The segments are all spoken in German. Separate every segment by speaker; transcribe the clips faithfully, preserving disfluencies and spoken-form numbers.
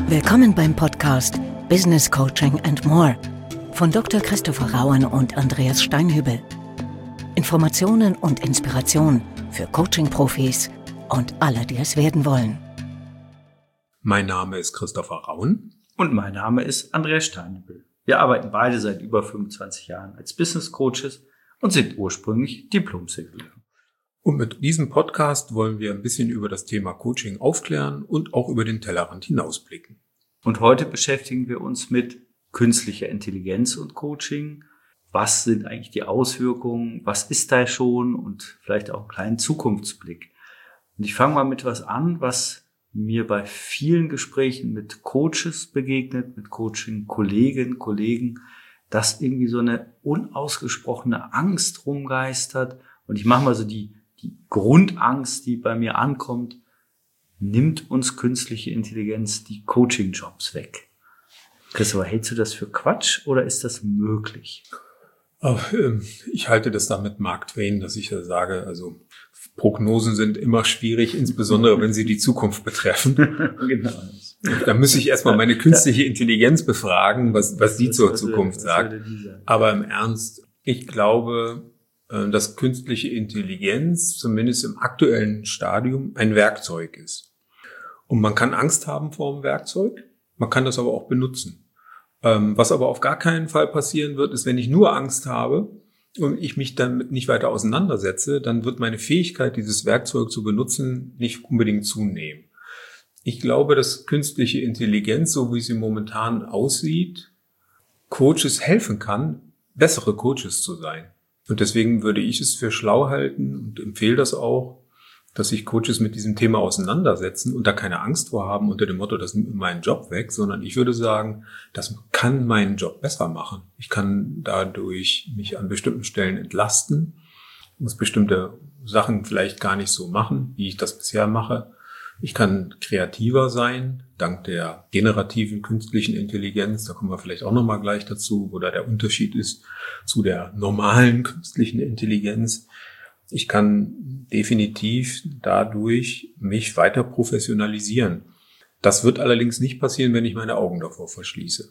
Speaker 1: Willkommen beim Podcast Business Coaching and More von Doktor Christopher Rauen und Andreas Steinhübel. Informationen und Inspiration für Coaching-Profis und alle, die es werden wollen.
Speaker 2: Mein Name ist Christopher Rauen.
Speaker 3: Und mein Name ist Andreas Steinhübel. Wir arbeiten beide seit über fünfundzwanzig Jahren als Business Coaches und sind ursprünglich Diplom-Psychologen.
Speaker 2: Und mit diesem Podcast wollen wir ein bisschen über das Thema Coaching aufklären und auch über den Tellerrand hinausblicken.
Speaker 3: Und heute beschäftigen wir uns mit künstlicher Intelligenz und Coaching. Was sind eigentlich die Auswirkungen? Was ist da schon? Und vielleicht auch einen kleinen Zukunftsblick. Und ich fange mal mit was an, was mir bei vielen Gesprächen mit Coaches begegnet, mit Coaching-Kolleginnen, Kollegen, dass irgendwie so eine unausgesprochene Angst rumgeistert. Und ich mache mal so die Die Grundangst, die bei mir ankommt: nimmt uns künstliche Intelligenz die Coaching-Jobs weg? Christopher, hältst du das für Quatsch oder ist das möglich?
Speaker 2: Ich halte das da mit Mark Twain, dass ich da sage, also Prognosen sind immer schwierig, insbesondere wenn sie die Zukunft betreffen.
Speaker 3: Genau.
Speaker 2: Da müsste ich erstmal meine künstliche Intelligenz befragen, was, was sie zur
Speaker 3: was
Speaker 2: Zukunft
Speaker 3: würde,
Speaker 2: sagt.
Speaker 3: würde
Speaker 2: Aber im Ernst, ich glaube, dass künstliche Intelligenz zumindest im aktuellen Stadium ein Werkzeug ist. Und man kann Angst haben vor dem Werkzeug, man kann das aber auch benutzen. Was aber auf gar keinen Fall passieren wird, ist, wenn ich nur Angst habe und ich mich damit nicht weiter auseinandersetze, dann wird meine Fähigkeit, dieses Werkzeug zu benutzen, nicht unbedingt zunehmen. Ich glaube, dass künstliche Intelligenz, so wie sie momentan aussieht, Coaches helfen kann, bessere Coaches zu sein. Und deswegen würde ich es für schlau halten und empfehle das auch, dass sich Coaches mit diesem Thema auseinandersetzen und da keine Angst vor haben unter dem Motto, das nimmt meinen Job weg, sondern ich würde sagen, das kann meinen Job besser machen. Ich kann dadurch mich an bestimmten Stellen entlasten, muss bestimmte Sachen vielleicht gar nicht so machen, wie ich das bisher mache. Ich kann kreativer sein, dank der generativen künstlichen Intelligenz. Da kommen wir vielleicht auch nochmal gleich dazu, wo da der Unterschied ist zu der normalen künstlichen Intelligenz. Ich kann definitiv dadurch mich weiter professionalisieren. Das wird allerdings nicht passieren, wenn ich meine Augen davor verschließe.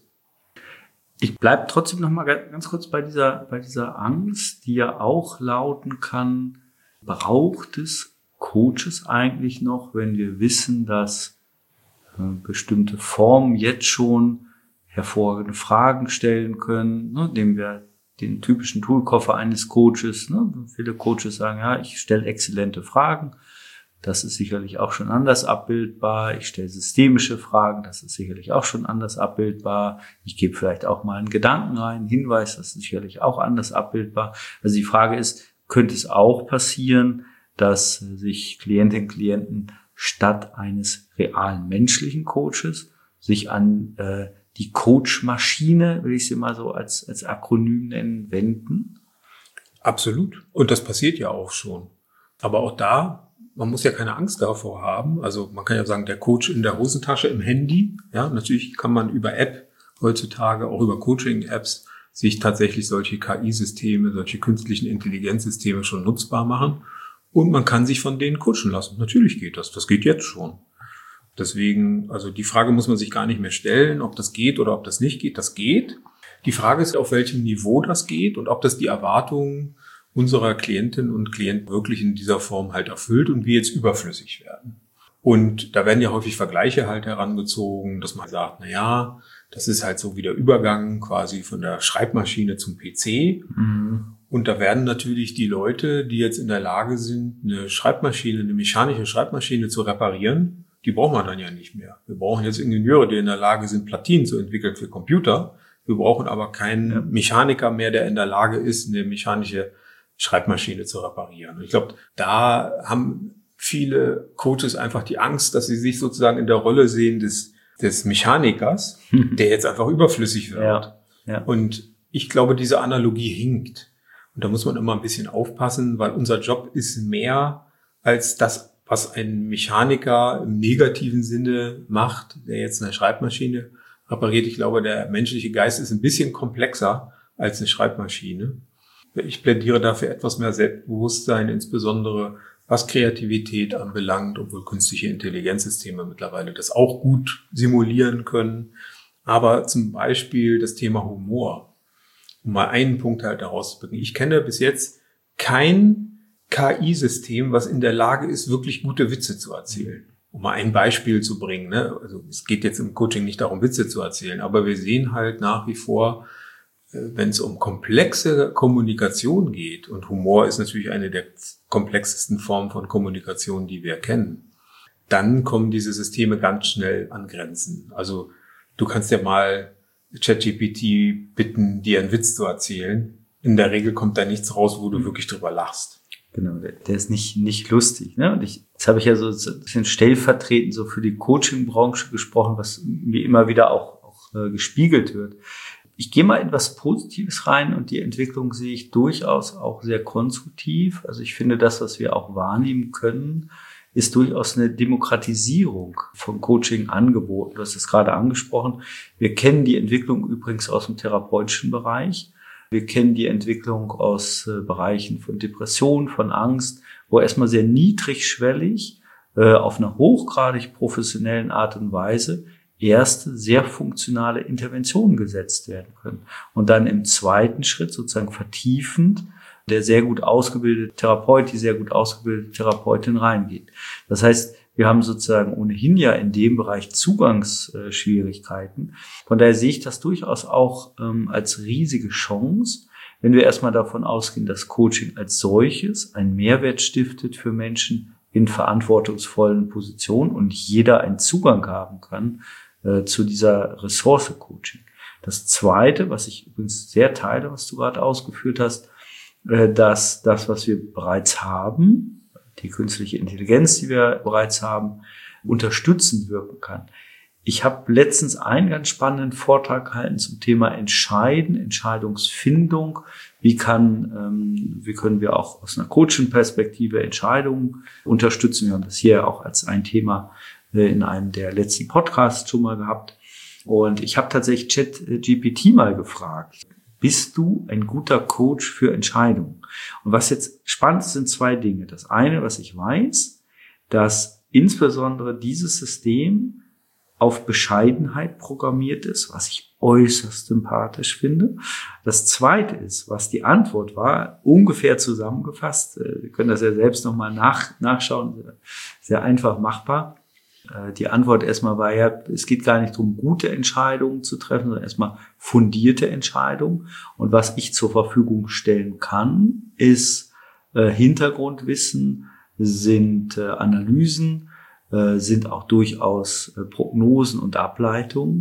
Speaker 3: Ich bleibe trotzdem noch mal ganz kurz bei dieser, bei dieser Angst, die ja auch lauten kann: Braucht es Coaches eigentlich noch, wenn wir wissen, dass äh, bestimmte Formen jetzt schon hervorragende Fragen stellen können, ne, indem wir den typischen Toolkoffer eines Coaches, ne, viele Coaches sagen, ja, ich stelle exzellente Fragen, das ist sicherlich auch schon anders abbildbar, ich stelle systemische Fragen, das ist sicherlich auch schon anders abbildbar, ich gebe vielleicht auch mal einen Gedanken rein, einen Hinweis, das ist sicherlich auch anders abbildbar. Also die Frage ist, könnte es auch passieren, dass sich Klientinnen und Klienten statt eines realen menschlichen Coaches sich an äh, die Coach-Maschine, will ich sie mal so als, als Akronym nennen, wenden?
Speaker 2: Absolut. Und das passiert ja auch schon. Aber auch da, man muss ja keine Angst davor haben. Also man kann ja sagen, der Coach in der Hosentasche im Handy. Ja, natürlich kann man über App heutzutage, auch über Coaching-Apps, sich tatsächlich solche K I-Systeme, solche künstlichen Intelligenzsysteme schon nutzbar machen. Und man kann sich von denen coachen lassen. Natürlich geht das. Das geht jetzt schon. Deswegen, also die Frage muss man sich gar nicht mehr stellen, ob das geht oder ob das nicht geht. Das geht. Die Frage ist, auf welchem Niveau das geht und ob das die Erwartungen unserer Klientinnen und Klienten wirklich in dieser Form halt erfüllt und wir jetzt überflüssig werden. Und da werden ja häufig Vergleiche halt herangezogen, dass man sagt, na ja, das ist halt so wie der Übergang quasi von der Schreibmaschine zum P C. Mhm. Und da werden natürlich die Leute, die jetzt in der Lage sind, eine Schreibmaschine, eine mechanische Schreibmaschine zu reparieren, die brauchen wir dann ja nicht mehr. Wir brauchen jetzt Ingenieure, die in der Lage sind, Platinen zu entwickeln für Computer. Wir brauchen aber keinen Mechaniker mehr, der in der Lage ist, eine mechanische Schreibmaschine zu reparieren. Und ich glaube, da haben viele Coaches einfach die Angst, dass sie sich sozusagen in der Rolle sehen des, des Mechanikers, der jetzt einfach überflüssig wird.
Speaker 3: Ja, ja.
Speaker 2: Und ich glaube, diese Analogie hinkt. Und da muss man immer ein bisschen aufpassen, weil unser Job ist mehr als das, was ein Mechaniker im negativen Sinne macht, der jetzt eine Schreibmaschine repariert. Ich glaube, der menschliche Geist ist ein bisschen komplexer als eine Schreibmaschine. Ich plädiere dafür etwas mehr Selbstbewusstsein, insbesondere was Kreativität anbelangt, obwohl künstliche Intelligenzsysteme mittlerweile das auch gut simulieren können. Aber zum Beispiel das Thema Humor, um mal einen Punkt halt herauszubringen. Ich kenne bis jetzt kein K I-System, was in der Lage ist, wirklich gute Witze zu erzählen. Um mal ein Beispiel zu bringen, ne? Also es geht jetzt im Coaching nicht darum, Witze zu erzählen, aber wir sehen halt nach wie vor, wenn es um komplexe Kommunikation geht, und Humor ist natürlich eine der komplexesten Formen von Kommunikation, die wir kennen, dann kommen diese Systeme ganz schnell an Grenzen. Also du kannst ja mal ChatGPT bitten, dir einen Witz zu erzählen. In der Regel kommt da nichts raus, wo du wirklich drüber lachst.
Speaker 3: Genau, der, der ist nicht nicht lustig. Ne? Und ich, jetzt habe ich ja so ein bisschen stellvertretend so für die Coaching-Branche gesprochen, was mir immer wieder auch, auch äh, gespiegelt wird. Ich gehe mal in was Positives rein, und die Entwicklung sehe ich durchaus auch sehr konstruktiv. Also ich finde, das, was wir auch wahrnehmen können, ist durchaus eine Demokratisierung von Coaching-Angeboten. Du hast es gerade angesprochen. Wir kennen die Entwicklung übrigens aus dem therapeutischen Bereich. Wir kennen die Entwicklung aus äh, Bereichen von Depression, von Angst, wo erstmal sehr niedrigschwellig, äh, auf einer hochgradig professionellen Art und Weise erste sehr funktionale Interventionen gesetzt werden können. Und dann im zweiten Schritt sozusagen vertiefend der sehr gut ausgebildete Therapeut, die sehr gut ausgebildete Therapeutin reingeht. Das heißt, wir haben sozusagen ohnehin ja in dem Bereich Zugangsschwierigkeiten. Von daher sehe ich das durchaus auch ähm, als riesige Chance, wenn wir erstmal davon ausgehen, dass Coaching als solches einen Mehrwert stiftet für Menschen in verantwortungsvollen Positionen und jeder einen Zugang haben kann äh, zu dieser Ressource Coaching. Das Zweite, was ich übrigens sehr teile, was du gerade ausgeführt hast, äh, dass das, was wir bereits haben, die künstliche Intelligenz, die wir bereits haben, unterstützend wirken kann. Ich habe letztens einen ganz spannenden Vortrag gehalten zum Thema Entscheiden, Entscheidungsfindung. Wie kann, ähm, wie können wir auch aus einer Coaching-Perspektive Entscheidungen unterstützen? Wir haben das hier auch als ein Thema äh, in einem der letzten Podcasts schon mal gehabt. Und ich habe tatsächlich ChatGPT mal gefragt: Bist du ein guter Coach für Entscheidungen? Und was jetzt spannend ist, sind zwei Dinge. Das eine, was ich weiß, dass insbesondere dieses System auf Bescheidenheit programmiert ist, was ich äußerst sympathisch finde. Das zweite ist, was die Antwort war, ungefähr zusammengefasst. Sie können das ja selbst nochmal nach, nachschauen, sehr einfach machbar. Die Antwort erstmal war ja, es geht gar nicht darum, gute Entscheidungen zu treffen, sondern erstmal fundierte Entscheidungen. Und was ich zur Verfügung stellen kann, ist äh, Hintergrundwissen, sind äh, Analysen, äh, sind auch durchaus äh, Prognosen und Ableitungen,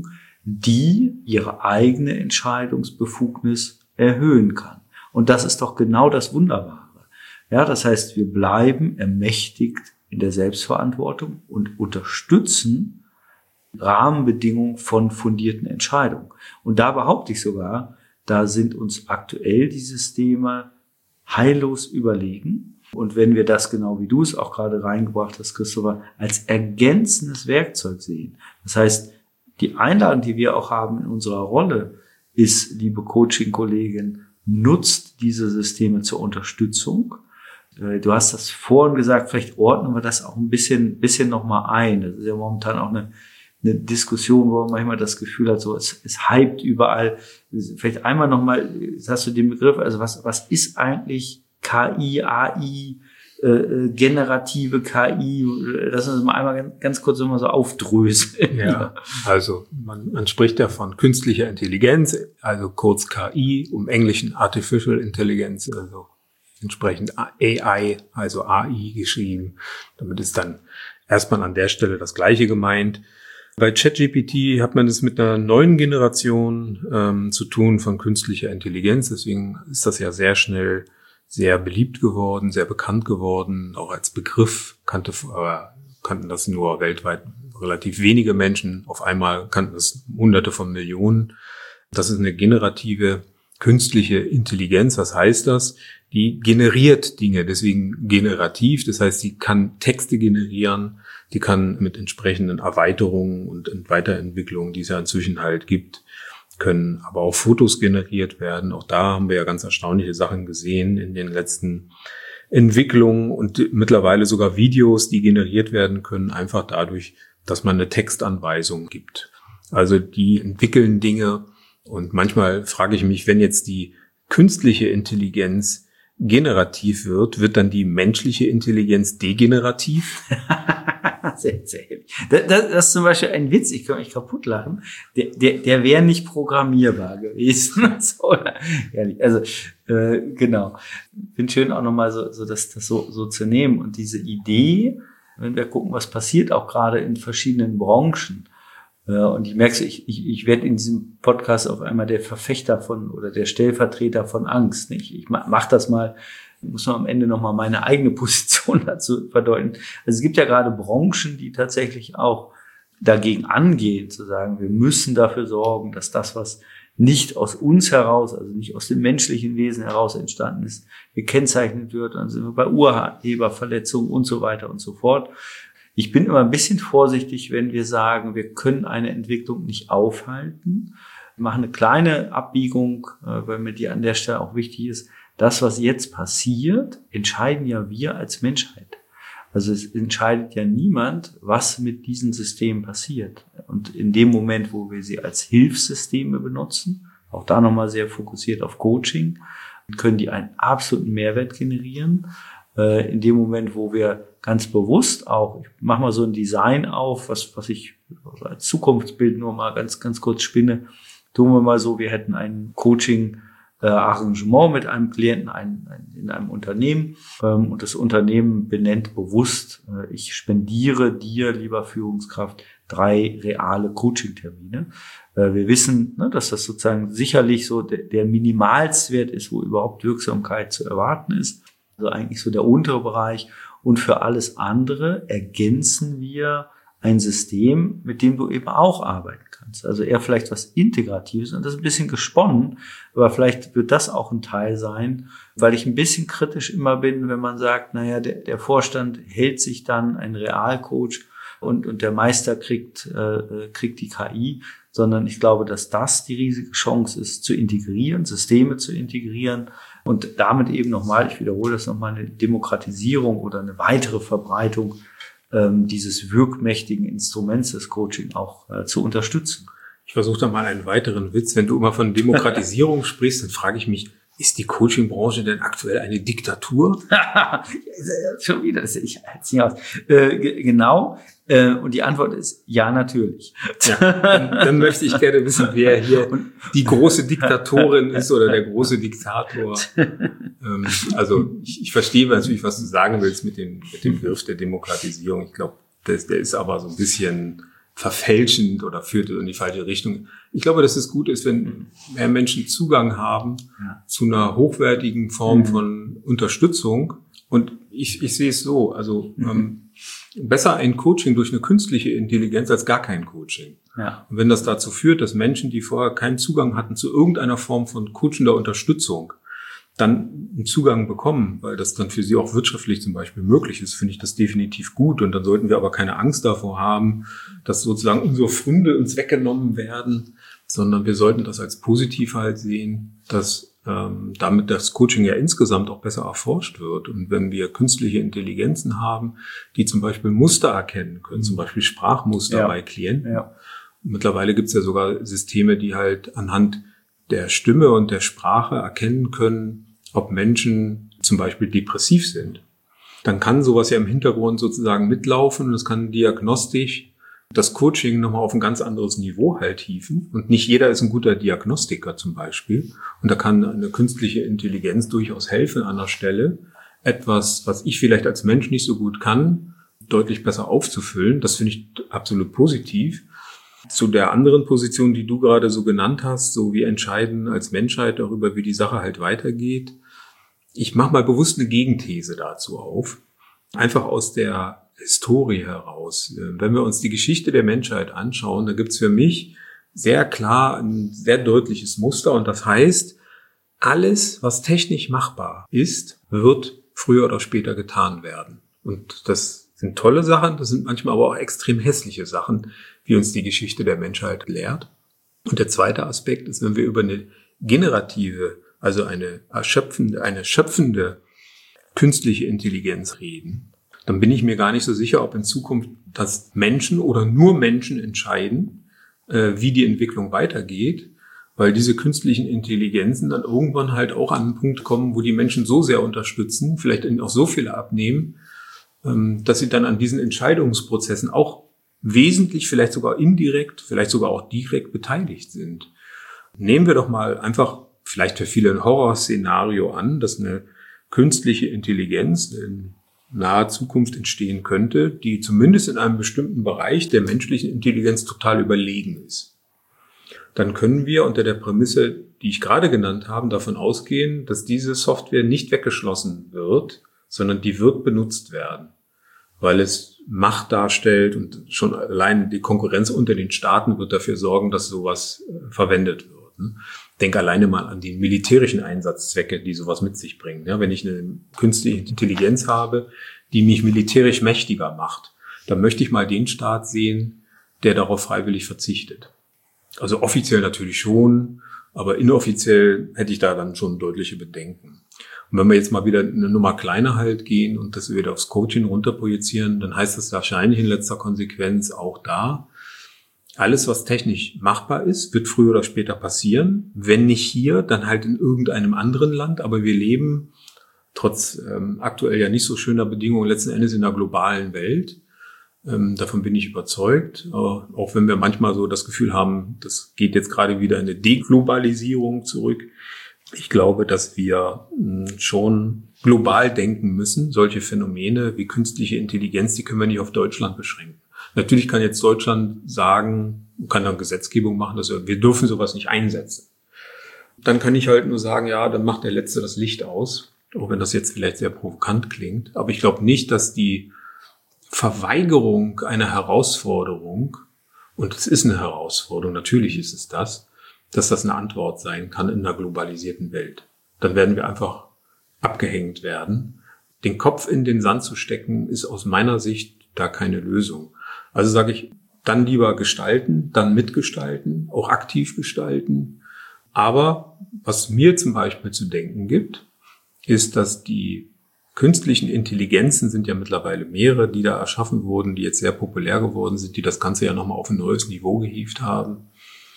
Speaker 3: die ihre eigene Entscheidungsbefugnis erhöhen kann. Und das ist doch genau das Wunderbare. Ja, das heißt, wir bleiben ermächtigt in der Selbstverantwortung und unterstützen Rahmenbedingungen von fundierten Entscheidungen. Und da behaupte ich sogar, da sind uns aktuell die Systeme heillos überlegen. Und wenn wir das, genau wie du es auch gerade reingebracht hast, Christopher, als ergänzendes Werkzeug sehen. Das heißt, die Einladung, die wir auch haben in unserer Rolle, ist, liebe Coaching-Kollegin, nutzt diese Systeme zur Unterstützung. Du hast das vorhin gesagt, vielleicht ordnen wir das auch ein bisschen, bisschen nochmal ein. Das ist ja momentan auch eine, eine Diskussion, wo man manchmal das Gefühl hat, so, es, es hypt überall. Vielleicht einmal nochmal, jetzt hast du den Begriff, also was, was ist eigentlich K I, A I, äh, generative K I? Lass uns mal einmal ganz, ganz kurz nochmal so aufdröseln.
Speaker 2: Ja, also man, man spricht ja von künstlicher Intelligenz, also kurz K I, im Englischen Artificial Intelligence, also entsprechend A I, also A I geschrieben. Damit ist dann erstmal an der Stelle das Gleiche gemeint. Bei ChatGPT hat man es mit einer neuen Generation ähm, zu tun von künstlicher Intelligenz. Deswegen ist das ja sehr schnell sehr beliebt geworden, sehr bekannt geworden. Auch als Begriff kannte, äh, kannten das nur weltweit relativ wenige Menschen. Auf einmal kannten es Hunderte von Millionen. Das ist eine generative künstliche Intelligenz. Was heißt das? Die generiert Dinge, deswegen generativ. Das heißt, sie kann Texte generieren, die kann mit entsprechenden Erweiterungen und Weiterentwicklungen, die es ja inzwischen halt gibt, können aber auch Fotos generiert werden. Auch da haben wir ja ganz erstaunliche Sachen gesehen in den letzten Entwicklung und mittlerweile sogar Videos, die generiert werden können, einfach dadurch, dass man eine Textanweisung gibt. Also die entwickeln Dinge und manchmal frage ich mich, wenn jetzt die künstliche Intelligenz generativ wird, wird dann die menschliche Intelligenz degenerativ?
Speaker 3: Sehr, sehr heavy. Das, das, das ist zum Beispiel ein Witz, ich kann mich kaputt lachen. Der, der, der wäre nicht programmierbar gewesen. So, ehrlich. Also, äh, genau. Finde schön auch nochmal so, so, das, das so, so zu nehmen. Und diese Idee, wenn wir gucken, was passiert auch gerade in verschiedenen Branchen. Äh, und ich merke, ich, ich, ich werde in diesem Podcast auf einmal der Verfechter von oder der Stellvertreter von Angst. Nicht? Ich mach, mach das mal. Muss man am Ende nochmal meine eigene Position dazu verdeutlichen. Also es gibt ja gerade Branchen, die tatsächlich auch dagegen angehen, zu sagen, wir müssen dafür sorgen, dass das, was nicht aus uns heraus, also nicht aus dem menschlichen Wesen heraus entstanden ist, gekennzeichnet wird. Dann sind wir bei Urheberverletzungen und so weiter und so fort. Ich bin immer ein bisschen vorsichtig, wenn wir sagen, wir können eine Entwicklung nicht aufhalten. Wir machen eine kleine Abbiegung, weil mir die an der Stelle auch wichtig ist. Das, was jetzt passiert, entscheiden ja wir als Menschheit. Also es entscheidet ja niemand, was mit diesen Systemen passiert. Und in dem Moment, wo wir sie als Hilfssysteme benutzen, auch da nochmal sehr fokussiert auf Coaching, können die einen absoluten Mehrwert generieren. In dem Moment, wo wir ganz bewusst auch, ich mache mal so ein Design auf, was, was ich als Zukunftsbild nur mal ganz, ganz kurz spinne, tun wir mal so, wir hätten ein Coaching Äh, Arrangement mit einem Klienten ein, ein, in einem Unternehmen ähm, und das Unternehmen benennt bewusst, äh, ich spendiere dir, lieber Führungskraft, drei reale Coaching-Termine. Äh, wir wissen, ne, dass das sozusagen sicherlich so de, der Minimalswert ist, wo überhaupt Wirksamkeit zu erwarten ist. Also eigentlich so der untere Bereich. Und für alles andere ergänzen wir ein System, mit dem du eben auch arbeiten kannst. Also eher vielleicht was Integratives und das ist ein bisschen gesponnen, aber vielleicht wird das auch ein Teil sein, weil ich ein bisschen kritisch immer bin, wenn man sagt, naja, der, der Vorstand hält sich dann ein Realcoach und, und der Meister kriegt, äh, kriegt die K I, sondern ich glaube, dass das die riesige Chance ist, zu integrieren, Systeme zu integrieren und damit eben nochmal, ich wiederhole das nochmal, eine Demokratisierung oder eine weitere Verbreitung dieses wirkmächtigen Instruments des Coaching auch äh, zu unterstützen.
Speaker 2: Ich versuche da mal einen weiteren Witz. Wenn du immer von Demokratisierung sprichst, dann frage ich mich, ist die Coaching-Branche denn aktuell eine Diktatur?
Speaker 3: Schon wieder, das ich halte es nicht aus. Äh, g- genau. Äh, und die Antwort ist ja, natürlich.
Speaker 2: Ja, dann, dann möchte ich gerne wissen, wer hier die große Diktatorin ist oder der große Diktator. Ähm, also ich, ich verstehe natürlich, was du sagen willst mit dem, mit dem Begriff der Demokratisierung. Ich glaube, der, der ist aber so ein bisschen verfälschend oder führt in die falsche Richtung. Ich glaube, dass es gut ist, wenn mehr Menschen Zugang haben ja. zu einer hochwertigen Form mhm. von Unterstützung. Und ich, ich sehe es so, also mhm. ähm, besser ein Coaching durch eine künstliche Intelligenz als gar kein Coaching. Ja. Und wenn das dazu führt, dass Menschen, die vorher keinen Zugang hatten zu irgendeiner Form von coachender Unterstützung, dann einen Zugang bekommen, weil das dann für sie auch wirtschaftlich zum Beispiel möglich ist, finde ich das definitiv gut. Und dann sollten wir aber keine Angst davor haben, dass sozusagen unsere Funde uns weggenommen werden, sondern wir sollten das als positiv halt sehen, dass ähm, damit das Coaching ja insgesamt auch besser erforscht wird. Und wenn wir künstliche Intelligenzen haben, die zum Beispiel Muster erkennen können, zum Beispiel Sprachmuster ja. bei Klienten. Ja. Mittlerweile gibt es ja sogar Systeme, die halt anhand der Stimme und der Sprache erkennen können, ob Menschen zum Beispiel depressiv sind. Dann kann sowas ja im Hintergrund sozusagen mitlaufen und es kann diagnostisch das Coaching nochmal auf ein ganz anderes Niveau halt hieven. Und nicht jeder ist ein guter Diagnostiker zum Beispiel. Und da kann eine künstliche Intelligenz durchaus helfen an der Stelle, etwas, was ich vielleicht als Mensch nicht so gut kann, deutlich besser aufzufüllen. Das finde ich absolut positiv. Zu der anderen Position, die du gerade so genannt hast, so wir entscheiden als Menschheit darüber, wie die Sache halt weitergeht. Ich mache mal bewusst eine Gegenthese dazu auf, einfach aus der Historie heraus. Wenn wir uns die Geschichte der Menschheit anschauen, da gibt es für mich sehr klar ein sehr deutliches Muster und das heißt, alles, was technisch machbar ist, wird früher oder später getan werden. Und das sind tolle Sachen, das sind manchmal aber auch extrem hässliche Sachen, wie uns die Geschichte der Menschheit lehrt. Und der zweite Aspekt ist, wenn wir über eine generative, also eine erschöpfende, eine schöpfende künstliche Intelligenz reden, dann bin ich mir gar nicht so sicher, ob in Zukunft das Menschen oder nur Menschen entscheiden, äh, wie die Entwicklung weitergeht, weil diese künstlichen Intelligenzen dann irgendwann halt auch an einen Punkt kommen, wo die Menschen so sehr unterstützen, vielleicht auch so viele abnehmen, ähm, dass sie dann an diesen Entscheidungsprozessen auch wesentlich, vielleicht sogar indirekt, vielleicht sogar auch direkt beteiligt sind. Nehmen wir doch mal einfach vielleicht für viele ein Horrorszenario an, dass eine künstliche Intelligenz in naher Zukunft entstehen könnte, die zumindest in einem bestimmten Bereich der menschlichen Intelligenz total überlegen ist. Dann können wir unter der Prämisse, die ich gerade genannt habe, davon ausgehen, dass diese Software nicht weggeschlossen wird, sondern die wird benutzt werden, weil es Macht darstellt und schon allein die Konkurrenz unter den Staaten wird dafür sorgen, dass sowas verwendet wird. Denk alleine mal an die militärischen Einsatzzwecke, die sowas mit sich bringen. Ja, wenn ich eine künstliche Intelligenz habe, die mich militärisch mächtiger macht, dann möchte ich mal den Staat sehen, der darauf freiwillig verzichtet. Also offiziell natürlich schon, aber inoffiziell hätte ich da dann schon deutliche Bedenken. Und wenn wir jetzt mal wieder eine Nummer kleiner halt gehen und das wieder aufs Coaching runterprojizieren, dann heißt das wahrscheinlich in letzter Konsequenz auch da, alles, was technisch machbar ist, wird früher oder später passieren. Wenn nicht hier, dann halt in irgendeinem anderen Land. Aber wir leben trotz ähm, aktuell ja nicht so schöner Bedingungen letzten Endes in einer globalen Welt. Ähm, davon bin ich überzeugt. Aber auch wenn wir manchmal so das Gefühl haben, das geht jetzt gerade wieder in eine Deglobalisierung zurück. Ich glaube, dass wir mh, schon global denken müssen. Solche Phänomene wie künstliche Intelligenz, die können wir nicht auf Deutschland beschränken. Natürlich kann jetzt Deutschland sagen, kann dann Gesetzgebung machen, dass wir, wir dürfen sowas nicht einsetzen. Dann kann ich halt nur sagen, ja, dann macht der Letzte das Licht aus, auch wenn das jetzt vielleicht sehr provokant klingt. Aber ich glaube nicht, dass die Verweigerung einer Herausforderung, und es ist eine Herausforderung, natürlich ist es das, dass das eine Antwort sein kann in einer globalisierten Welt. Dann werden wir einfach abgehängt werden. Den Kopf in den Sand zu stecken, ist aus meiner Sicht da keine Lösung. Also sage ich, dann lieber gestalten, dann mitgestalten, auch aktiv gestalten. Aber was mir zum Beispiel zu denken gibt, ist, dass die künstlichen Intelligenzen, sind ja mittlerweile mehrere, die da erschaffen wurden, die jetzt sehr populär geworden sind, die das Ganze ja nochmal auf ein neues Niveau gehievt haben,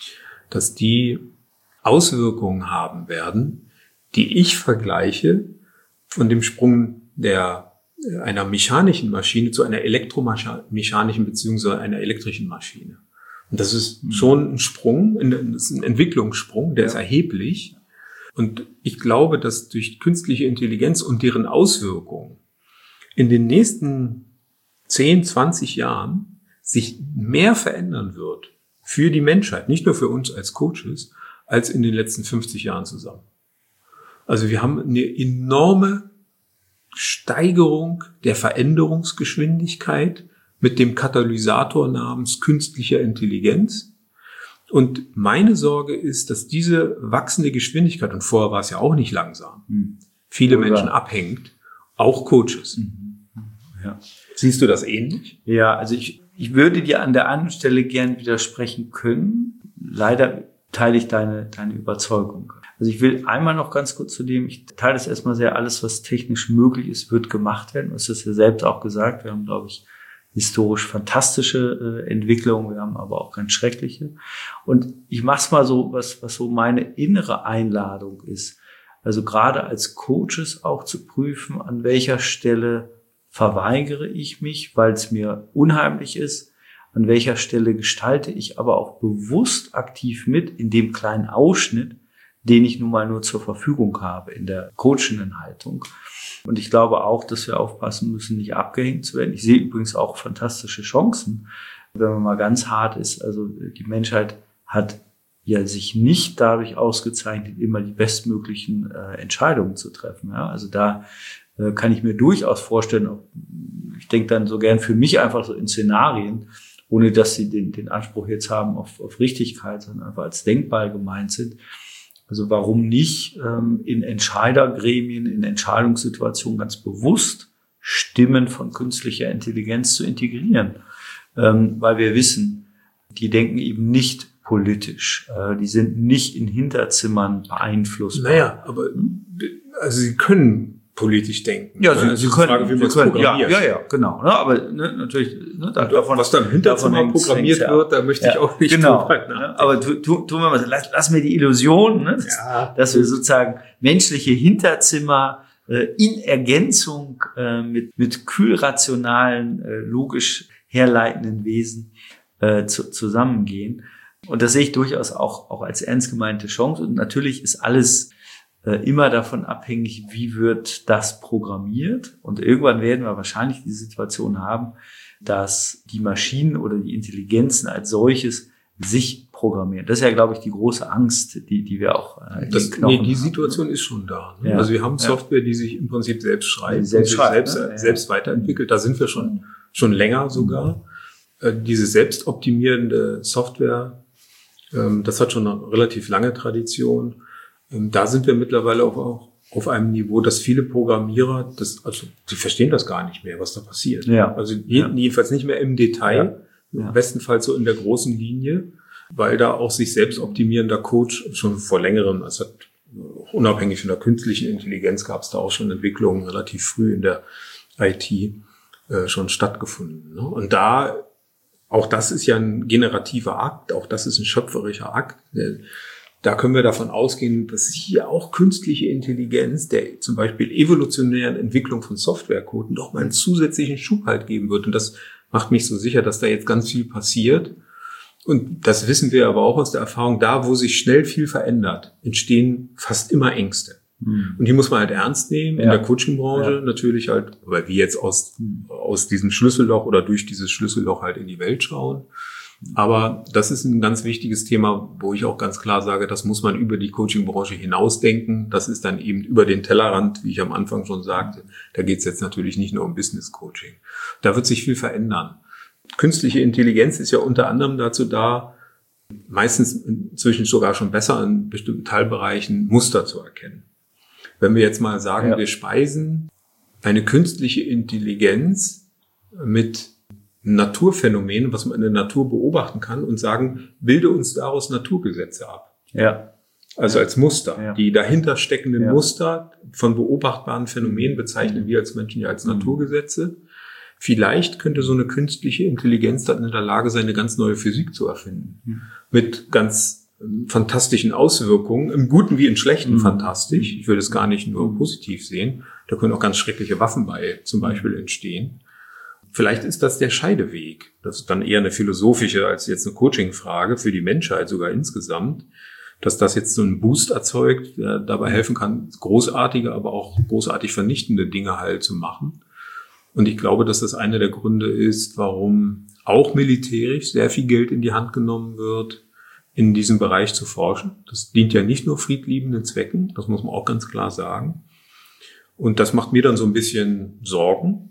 Speaker 2: dass die Auswirkungen haben werden, die ich vergleiche von dem Sprung der einer mechanischen Maschine zu einer elektromechanischen beziehungsweise einer elektrischen Maschine. Und das ist schon ein Sprung, das ist ein Entwicklungssprung, der ist erheblich. Und ich glaube, dass durch künstliche Intelligenz und deren Auswirkungen in den nächsten zehn, zwanzig Jahren sich mehr verändern wird für die Menschheit, nicht nur für uns als Coaches, als in den letzten fünfzig Jahren zusammen. Also wir haben eine enorme Steigerung der Veränderungsgeschwindigkeit mit dem Katalysator namens künstlicher Intelligenz. Und meine Sorge ist, dass diese wachsende Geschwindigkeit, und vorher war es ja auch nicht langsam, mhm. viele Oder. Menschen abhängt, auch Coaches. Mhm. Ja. Siehst du das ähnlich?
Speaker 3: Ja, also ich, ich würde dir an der anderen Stelle gern widersprechen können. Leider teile ich deine, deine Überzeugung. Also ich will einmal noch ganz kurz zu dem, ich teile das erstmal sehr, alles, was technisch möglich ist, wird gemacht werden. Du hast das ja selbst auch gesagt. Wir haben, glaube ich, historisch fantastische äh, Entwicklungen, wir haben aber auch ganz schreckliche. Und ich mache es mal so, was, was so meine innere Einladung ist. Also gerade als Coaches auch zu prüfen, an welcher Stelle verweigere ich mich, weil es mir unheimlich ist, an welcher Stelle gestalte ich aber auch bewusst aktiv mit in dem kleinen Ausschnitt, den ich nun mal nur zur Verfügung habe in der coachenden Haltung. Und ich glaube auch, dass wir aufpassen müssen, nicht abgehängt zu werden. Ich sehe übrigens auch fantastische Chancen, wenn man mal ganz hart ist. Also die Menschheit hat ja sich nicht dadurch ausgezeichnet, immer die bestmöglichen äh, Entscheidungen zu treffen. Ja? Also da äh, kann ich mir durchaus vorstellen, ich denke dann so gern für mich einfach so in Szenarien, ohne dass sie den, den Anspruch jetzt haben auf, auf Richtigkeit, sondern einfach als denkbar gemeint sind. Also warum nicht ähm, in Entscheidergremien, in Entscheidungssituationen ganz bewusst Stimmen von künstlicher Intelligenz zu integrieren? Ähm, weil wir wissen, die denken eben nicht politisch. Äh, die sind nicht in Hinterzimmern beeinflussbar.
Speaker 2: Naja, aber also sie können politisch denken.
Speaker 3: Ja, Sie, Sie können,
Speaker 2: Frage, wie
Speaker 3: Sie
Speaker 2: man es
Speaker 3: können
Speaker 2: programmiert.
Speaker 3: Ja, ja, ja, genau. Ne, aber ne, natürlich, ne, da, davon,
Speaker 2: was da im Hinterzimmer programmiert
Speaker 3: ja.
Speaker 2: wird, da möchte
Speaker 3: ja,
Speaker 2: ich auch nicht
Speaker 3: genau,
Speaker 2: drüber nachdenken.
Speaker 3: Aber tu, tu, tun wir mal, lass, lass mir die Illusion, ne, dass,
Speaker 2: ja,
Speaker 3: dass wir sozusagen menschliche Hinterzimmer äh, in Ergänzung äh, mit, mit kühlrationalen, äh, logisch herleitenden Wesen äh, zu, zusammengehen. Und das sehe ich durchaus auch, auch als ernst gemeinte Chance. Und natürlich ist alles äh, immer davon abhängig, wie wird das programmiert. Und irgendwann werden wir wahrscheinlich die Situation haben, dass die Maschinen oder die Intelligenzen als solches sich programmieren. Das ist ja, glaube ich, die große Angst, die, die wir auch äh, in
Speaker 2: das,
Speaker 3: den Knochen
Speaker 2: nee, die
Speaker 3: haben.
Speaker 2: Situation ist schon da. Ne?
Speaker 3: Ja.
Speaker 2: Also wir haben
Speaker 3: Ja.
Speaker 2: Software, die sich im Prinzip selbst schreibt,
Speaker 3: Die selbst
Speaker 2: und sich
Speaker 3: schreibt,
Speaker 2: selbst,
Speaker 3: ne? Ja.
Speaker 2: selbst weiterentwickelt. Da sind wir schon, schon länger sogar. Äh, diese selbstoptimierende Software, ähm, das hat schon eine relativ lange Tradition. Ähm, da sind wir mittlerweile auch, auch auf einem Niveau, dass viele Programmierer, das, also die verstehen das gar nicht mehr, was da passiert.
Speaker 3: Ja.
Speaker 2: Also je,
Speaker 3: Ja.
Speaker 2: jedenfalls nicht mehr im Detail,
Speaker 3: Ja.
Speaker 2: im bestenfalls so in der großen Linie, weil da auch sich selbst optimierender Coach schon vor längerem, also hat, unabhängig von der künstlichen Intelligenz gab es da auch schon Entwicklungen relativ früh in der I T äh, schon stattgefunden. Ne? Und da, auch das ist ja ein generativer Akt, auch das ist ein schöpferischer Akt. Da können wir davon ausgehen, dass hier auch künstliche Intelligenz der zum Beispiel evolutionären Entwicklung von Softwarecode doch mal einen zusätzlichen Schub halt geben wird. Und das macht mich so sicher, dass da jetzt ganz viel passiert. Und das wissen wir aber auch aus der Erfahrung, da wo sich schnell viel verändert, entstehen fast immer Ängste. Mhm. Und die muss man halt ernst nehmen, ja. In der Coaching-Branche ja. Natürlich halt, weil wir jetzt aus, aus diesem Schlüsselloch oder durch dieses Schlüsselloch halt in die Welt schauen. Aber das ist ein ganz wichtiges Thema, wo ich auch ganz klar sage, das muss man über die Coaching-Branche hinausdenken. Das ist dann eben über den Tellerrand, wie ich am Anfang schon sagte. Da geht es jetzt natürlich nicht nur um Business-Coaching. Da wird sich viel verändern. Künstliche Intelligenz ist ja unter anderem dazu da, meistens inzwischen sogar schon besser in bestimmten Teilbereichen Muster zu erkennen. Wenn wir jetzt mal sagen, ja. wir speisen eine künstliche Intelligenz mit Naturphänomenen, was man in der Natur beobachten kann, und sagen, bilde uns daraus Naturgesetze ab.
Speaker 3: Ja.
Speaker 2: Also als Muster.
Speaker 3: Ja.
Speaker 2: Die dahinter steckenden
Speaker 3: ja.
Speaker 2: Muster von beobachtbaren Phänomenen bezeichnen wir als Menschen ja als mhm. Naturgesetze. Vielleicht könnte so eine künstliche Intelligenz dann in der Lage sein, eine ganz neue Physik zu erfinden. Mhm. Mit ganz ähm, fantastischen Auswirkungen, im Guten wie im Schlechten mhm. fantastisch. Ich würde es gar nicht nur positiv sehen. Da können auch ganz schreckliche Waffen bei zum Beispiel entstehen. Vielleicht ist das der Scheideweg. Das ist dann eher eine philosophische als jetzt eine Coaching-Frage für die Menschheit sogar insgesamt, dass das jetzt so einen Boost erzeugt, der dabei helfen kann, großartige, aber auch großartig vernichtende Dinge halt zu machen. Und ich glaube, dass das einer der Gründe ist, warum auch militärisch sehr viel Geld in die Hand genommen wird, in diesem Bereich zu forschen. Das dient ja nicht nur friedliebenden Zwecken, das muss man auch ganz klar sagen. Und das macht mir dann so ein bisschen Sorgen.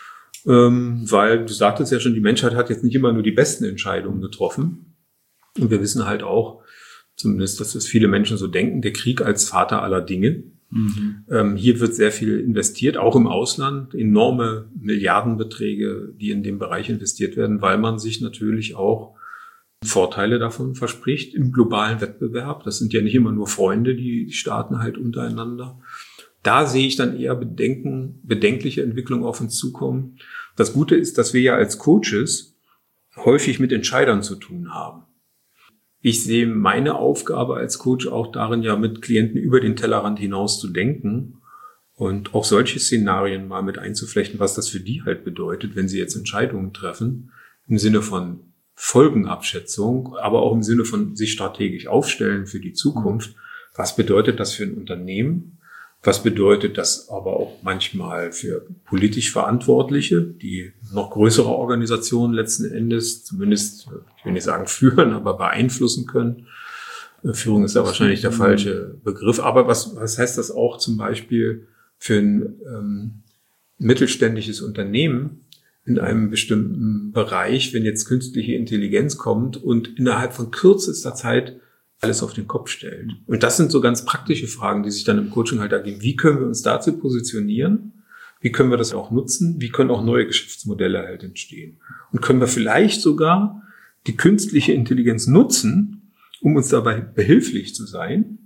Speaker 2: Ähm, weil, du sagtest ja schon, die Menschheit hat jetzt nicht immer nur die besten Entscheidungen getroffen. Und wir wissen halt auch, zumindest, dass es viele Menschen so denken, der Krieg als Vater aller Dinge. Mhm. Ähm, hier wird sehr viel investiert, auch im Ausland, enorme Milliardenbeträge, die in dem Bereich investiert werden, weil man sich natürlich auch Vorteile davon verspricht im globalen Wettbewerb. Das sind ja nicht immer nur Freunde, die, die Staaten halt untereinander. Da sehe ich dann eher Bedenken, bedenkliche Entwicklungen auf uns zukommen. Das Gute ist, dass wir ja als Coaches häufig mit Entscheidern zu tun haben. Ich sehe meine Aufgabe als Coach auch darin, ja mit Klienten über den Tellerrand hinaus zu denken und auch solche Szenarien mal mit einzuflechten, was das für die halt bedeutet, wenn sie jetzt Entscheidungen treffen, im Sinne von Folgenabschätzung, aber auch im Sinne von sich strategisch aufstellen für die Zukunft. Was bedeutet das für ein Unternehmen? Was bedeutet das aber auch manchmal für politisch Verantwortliche, die noch größere Organisationen letzten Endes, zumindest, ich will nicht sagen führen, aber beeinflussen können. Führung ist ja wahrscheinlich der falsche Begriff. Aber was, was heißt das auch zum Beispiel für ein ähm, mittelständisches Unternehmen in einem bestimmten Bereich, wenn jetzt künstliche Intelligenz kommt und innerhalb von kürzester Zeit alles auf den Kopf stellt. Und das sind so ganz praktische Fragen, die sich dann im Coaching halt ergeben. Wie können wir uns dazu positionieren? Wie können wir das auch nutzen? Wie können auch neue Geschäftsmodelle halt entstehen? Und können wir vielleicht sogar die künstliche Intelligenz nutzen, um uns dabei behilflich zu sein,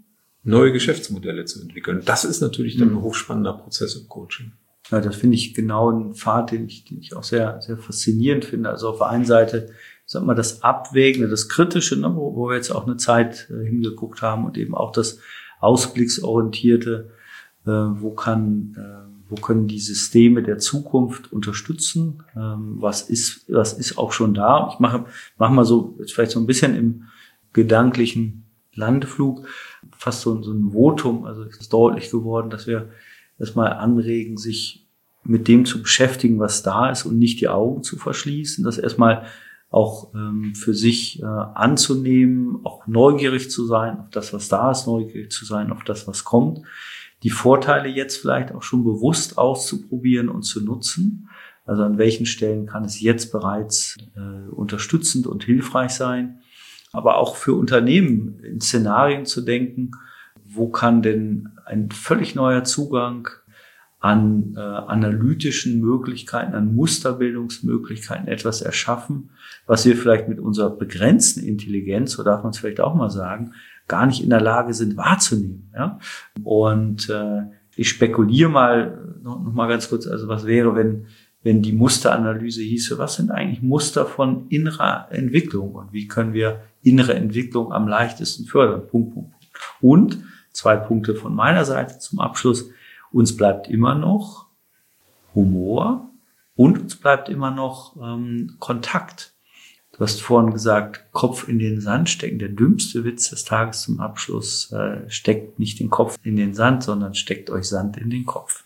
Speaker 2: neue Geschäftsmodelle zu entwickeln. Das ist natürlich dann ein hochspannender Prozess im Coaching.
Speaker 3: Ja, das finde ich genau ein Pfad, den ich, den ich auch sehr, sehr faszinierend finde. Also auf der einen Seite, sag mal, das Abwägende, das Kritische, ne, wo, wo wir jetzt auch eine Zeit äh, hingeguckt haben und eben auch das Ausblicksorientierte, äh, wo kann, äh, wo können die Systeme der Zukunft unterstützen? Ähm, was ist, was ist auch schon da? Ich mache, mache mal so, jetzt vielleicht so ein bisschen im gedanklichen Landeflug, fast so, so ein Votum. Also es ist deutlich geworden, dass wir erstmal anregen, sich mit dem zu beschäftigen, was da ist und nicht die Augen zu verschließen, das erstmal auch ähm, für sich äh, anzunehmen, auch neugierig zu sein auf das, was da ist, neugierig zu sein auf das, was kommt, die Vorteile jetzt vielleicht auch schon bewusst auszuprobieren und zu nutzen. Also an welchen Stellen kann es jetzt bereits äh, unterstützend und hilfreich sein, aber auch für Unternehmen in Szenarien zu denken, wo kann denn ein völlig neuer Zugang an äh, analytischen Möglichkeiten, an Musterbildungsmöglichkeiten etwas erschaffen, was wir vielleicht mit unserer begrenzten Intelligenz, so darf man es vielleicht auch mal sagen, gar nicht in der Lage sind wahrzunehmen. Ja? Und äh, ich spekuliere mal noch, noch mal ganz kurz, also was wäre, wenn wenn die Musteranalyse hieße, was sind eigentlich Muster von innerer Entwicklung und wie können wir innere Entwicklung am leichtesten fördern? Punkt, Punkt, Punkt. Und zwei Punkte von meiner Seite zum Abschluss. Uns bleibt immer noch Humor und uns bleibt immer noch ähm, Kontakt. Du hast vorhin gesagt, Kopf in den Sand stecken. Der dümmste Witz des Tages zum Abschluss, äh, steckt nicht den Kopf in den Sand, sondern steckt euch Sand in den Kopf.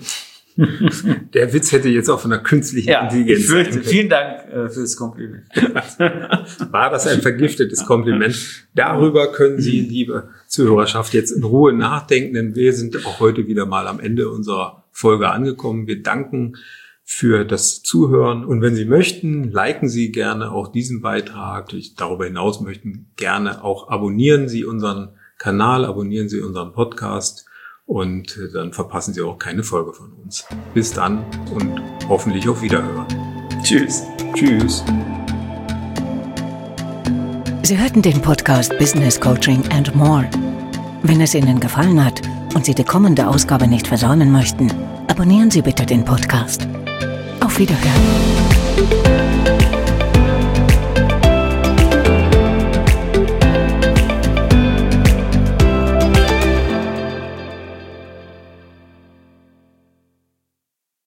Speaker 2: Der Witz hätte jetzt auch von der künstlichen
Speaker 3: ja,
Speaker 2: Intelligenz.
Speaker 3: Ich fürchte, vielen Dank äh, für das Kompliment.
Speaker 2: War das ein vergiftetes Kompliment? Darüber können Sie, liebe Zuhörerschaft, jetzt in Ruhe nachdenken, denn wir sind auch heute wieder mal am Ende unserer Folge angekommen. Wir danken für das Zuhören und wenn Sie möchten, liken Sie gerne auch diesen Beitrag. Darüber hinaus möchten gerne auch abonnieren Sie unseren Kanal, abonnieren Sie unseren Podcast. Und dann verpassen Sie auch keine Folge von uns. Bis dann und hoffentlich auf Wiederhören.
Speaker 3: Tschüss.
Speaker 2: Tschüss.
Speaker 1: Sie hörten den Podcast Business Coaching and More. Wenn es Ihnen gefallen hat und Sie die kommende Ausgabe nicht versäumen möchten, abonnieren Sie bitte den Podcast. Auf Wiederhören.